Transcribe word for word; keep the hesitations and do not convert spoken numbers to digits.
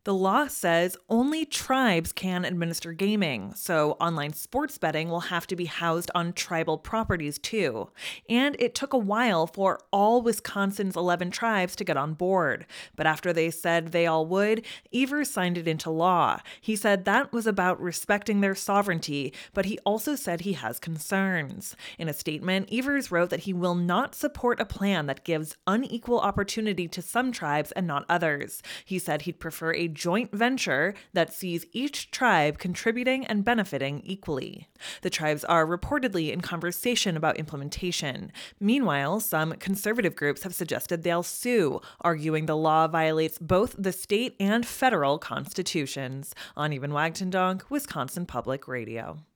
The law says only tribes can administer gaming, so online sports betting will have to be housed on tribal properties too. And it took a while for all Wisconsin's eleven tribes to get on board. But after they said they all would, Evers signed it into law. He said that was about respecting their sovereignty, but he also said he has concerns. In a statement, Evers wrote that he will not support a plan that gives unequal opportunity to some tribes and not others. He said he'd prefer a joint venture that sees each tribe contributing and benefiting equally. The tribes are reportedly in conversation about implementation. Meanwhile, some conservative groups have suggested they'll sue, arguing the law violates both the state and federal constitutions. On Even Wagtendonk, Wisconsin Public Radio.